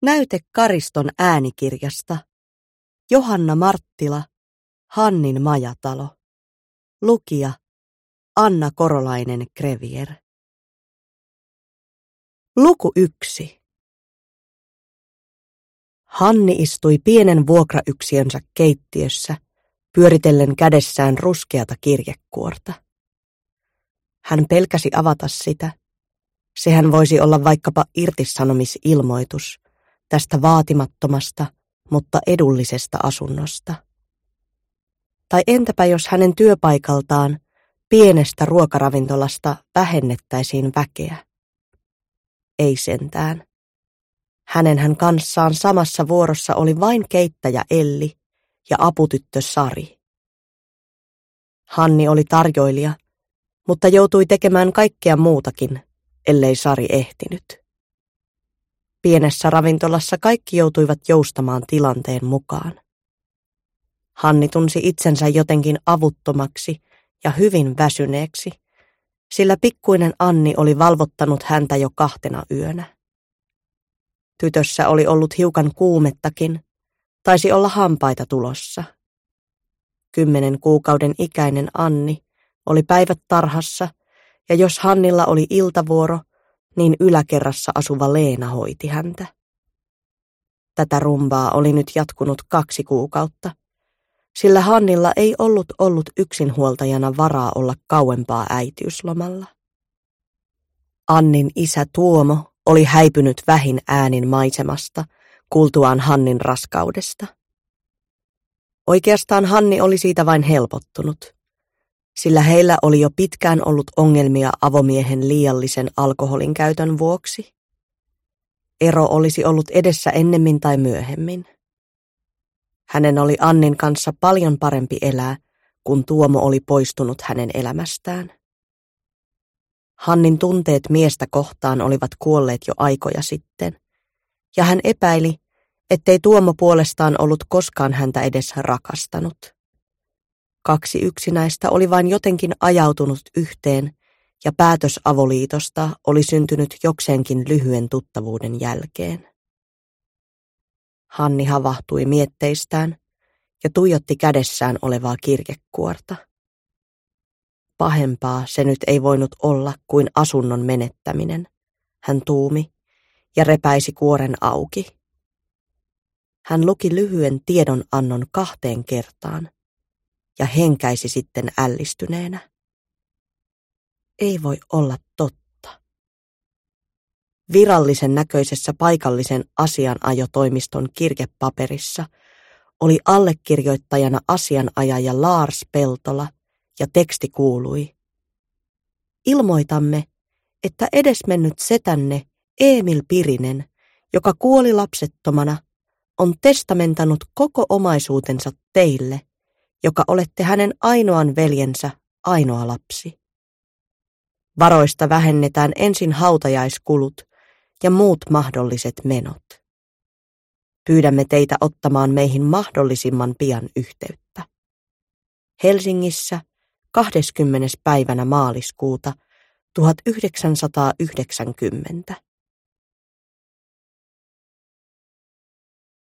Näyte Kariston äänikirjasta. Johanna Marttila, Hannin majatalo. Lukija Anna Korolainen-Krevier. Luku 1. Hanni istui pienen vuokrayksiönsä keittiössä, pyöritellen kädessään ruskeata kirjekuorta. Hän pelkäsi avata sitä. Sehän voisi olla vaikkapa irtisanomisilmoitus tästä vaatimattomasta, mutta edullisesta asunnosta. Tai entäpä jos hänen työpaikaltaan, pienestä ruokaravintolasta, vähennettäisiin väkeä? Ei sentään. Hänenhän kanssaan samassa vuorossa oli vain keittäjä Elli ja aputyttö Sari. Hanni oli tarjoilija, mutta joutui tekemään kaikkea muutakin, ellei Sari ehtinyt. Pienessä ravintolassa kaikki joutuivat joustamaan tilanteen mukaan. Hanni tunsi itsensä jotenkin avuttomaksi ja hyvin väsyneeksi, sillä pikkuinen Anni oli valvottanut häntä jo 2 yönä. Tytössä oli ollut hiukan kuumettakin, taisi olla hampaita tulossa. 10 kuukauden ikäinen Anni oli päivät tarhassa, ja jos Hannilla oli iltavuoro, niin yläkerrassa asuva Leena hoiti häntä. Tätä rumbaa oli nyt jatkunut 2 kuukautta, sillä Hannilla ei ollut yksinhuoltajana varaa olla kauempaa äitiyslomalla. Annin isä Tuomo oli häipynyt vähin äänin maisemasta kuultuaan Hannin raskaudesta. Oikeastaan Hanni oli siitä vain helpottunut, sillä heillä oli jo pitkään ollut ongelmia avomiehen liiallisen alkoholin käytön vuoksi. Ero olisi ollut edessä ennemmin tai myöhemmin. Hänen oli Annin kanssa paljon parempi elää, kun Tuomo oli poistunut hänen elämästään. Hannin tunteet miestä kohtaan olivat kuolleet jo aikoja sitten, ja hän epäili, ettei Tuomo puolestaan ollut koskaan häntä edes rakastanut. 2 yksinäistä oli vain jotenkin ajautunut yhteen, ja päätös avoliitosta oli syntynyt jokseenkin lyhyen tuttavuuden jälkeen. Hanni havahtui mietteistään ja tuijotti kädessään olevaa kirjekuorta. Pahempaa se nyt ei voinut olla kuin asunnon menettäminen, hän tuumi ja repäisi kuoren auki. Hän luki lyhyen tiedonannon 2 kertaan ja henkäisi sitten ällistyneenä. Ei voi olla totta. Virallisen näköisessä paikallisen asianajotoimiston kirjepaperissa oli allekirjoittajana asianajaja Lars Peltola ja teksti kuului: ilmoitamme, että edesmennyt setänne Emil Pirinen, joka kuoli lapsettomana, on testamentannut koko omaisuutensa teille, joka olette hänen ainoan veljensä ainoa lapsi. Varoista vähennetään ensin hautajaiskulut ja muut mahdolliset menot. Pyydämme teitä ottamaan meihin mahdollisimman pian yhteyttä. Helsingissä 20. päivänä maaliskuuta 1990.